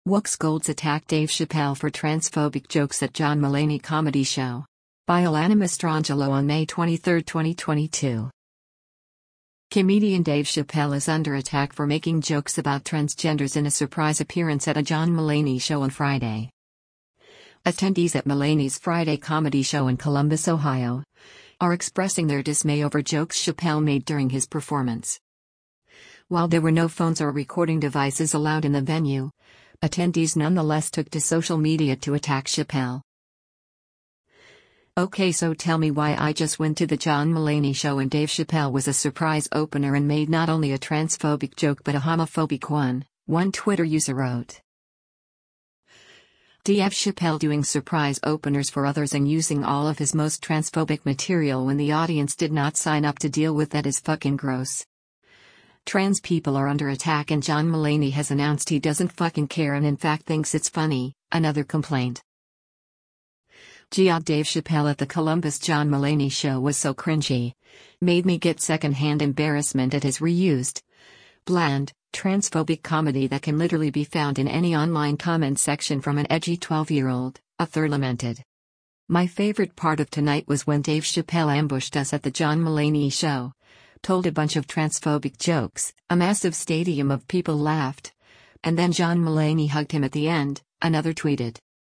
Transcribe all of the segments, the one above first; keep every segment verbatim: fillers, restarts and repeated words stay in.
Wookes Golds attack Dave Chappelle for transphobic jokes at John Mulaney comedy show. By Alana Mastrangelo on May twenty-third, twenty twenty-two. Comedian Dave Chappelle is under attack for making jokes about transgenders in a surprise appearance at a John Mulaney show on Friday. Attendees at Mulaney's Friday comedy show in Columbus, Ohio, are expressing their dismay over jokes Chappelle made during his performance. While there were no phones or recording devices allowed in the venue, attendees nonetheless took to social media to attack Chappelle. Okay, so tell me why I just went to the John Mulaney show and Dave Chappelle was a surprise opener and made not only a transphobic joke but a homophobic one, one Twitter user wrote. D F Chappelle doing surprise openers for others and using all of his most transphobic material when the audience did not sign up to deal with that is fucking gross. Trans people are under attack and John Mulaney has announced he doesn't fucking care and in fact thinks it's funny, another complaint. Gee, Dave Chappelle at the Columbus John Mulaney show was so cringy. Made me get secondhand embarrassment at his reused, bland, transphobic comedy that can literally be found in any online comment section from an edgy twelve-year-old, a third lamented. My favorite part of tonight was when Dave Chappelle ambushed us at the John Mulaney show, told a bunch of transphobic jokes, a massive stadium of people laughed, and then John Mulaney hugged him at the end, another tweeted.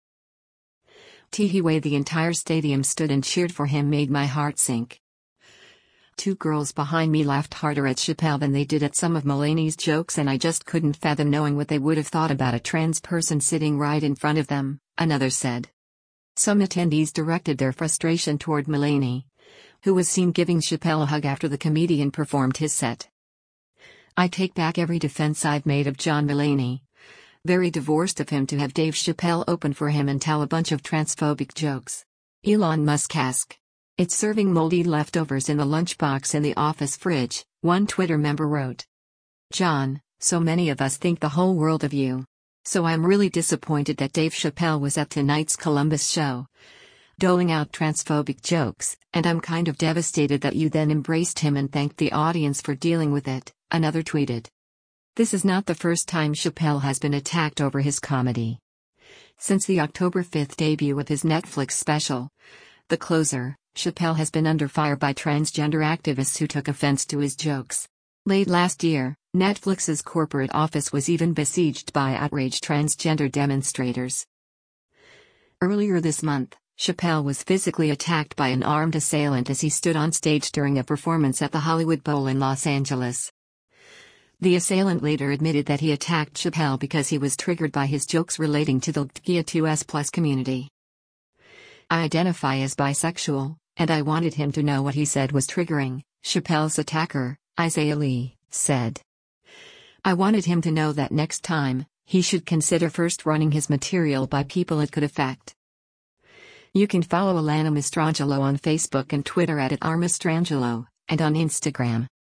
Tee way the entire stadium stood and cheered for him made my heart sink. Two girls behind me laughed harder at Chappelle than they did at some of Mulaney's jokes and I just couldn't fathom knowing what they would have thought about a trans person sitting right in front of them, another said. Some attendees directed their frustration toward Mulaney, who was seen giving Chappelle a hug after the comedian performed his set. I take back every defense I've made of John Mulaney. Very divorced of him to have Dave Chappelle open for him and tell a bunch of transphobic jokes. Elon Musk-esque. It's serving moldy leftovers in the lunchbox in the office fridge, one Twitter member wrote. John, so many of us think the whole world of you. So I'm really disappointed that Dave Chappelle was at tonight's Columbus show, doling out transphobic jokes, and I'm kind of devastated that you then embraced him and thanked the audience for dealing with it, another tweeted. This is not the first time Chappelle has been attacked over his comedy. Since the October fifth debut of his Netflix special, The Closer, Chappelle has been under fire by transgender activists who took offense to his jokes. Late last year, Netflix's corporate office was even besieged by outraged transgender demonstrators. Earlier this month, Chappelle was physically attacked by an armed assailant as he stood on stage during a performance at the Hollywood Bowl in Los Angeles. The assailant later admitted that he attacked Chappelle because he was triggered by his jokes relating to the L G B T Q I plus community. I identify as bisexual, and I wanted him to know what he said was triggering, Chappelle's attacker, Isaiah Lee, said. I wanted him to know that next time, he should consider first running his material by people it could affect. You can follow Alana Mastrangelo on Facebook and Twitter at, at r mastrangelo, and on Instagram.